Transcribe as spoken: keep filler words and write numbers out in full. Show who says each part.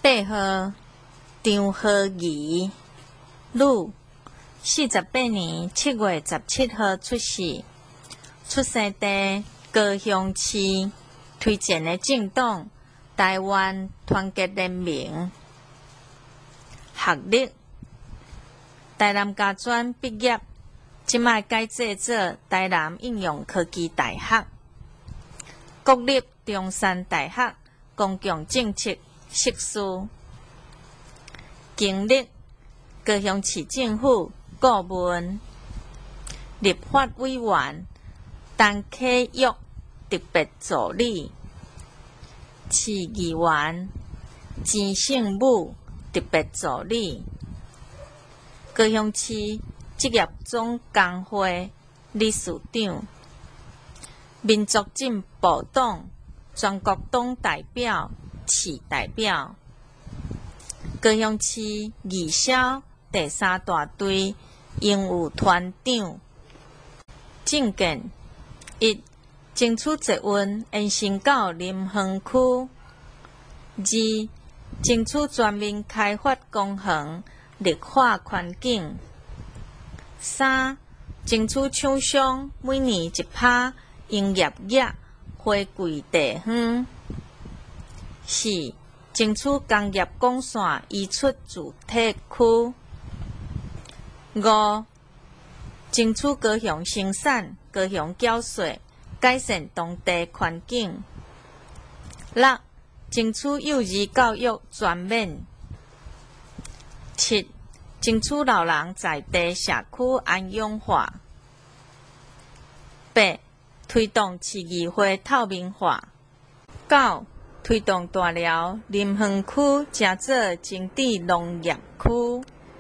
Speaker 1: 八号，张和仪，女，四十八年七月十七号出世，出生地高雄市，推荐的政党台湾团结联盟，学历台南家专毕业，即卖改制做台南应用科技大学，国立中山大学公共政策硕士，经历高雄市政府顾问、立法委员、陈启玉特别助理、市议员、钱胜武特别助理，高雄市职业总工会理事长，民族进步党全国党代表、市代表，高雄市义消第三大队英务团长。政见一、争取捷运延伸到林园区；二、争取全面开发公园，绿化环境；三、争取厂商每年一趴营业额回馈地方；四、争取工业广线移出主体区；五、争取高雄生产、高雄缴税，改善当地环境；六、争取幼儿教育全免；七、争取老人在地社区安养化；八、推动市议会透明化；九、推动大寮林园区成做精致农业区。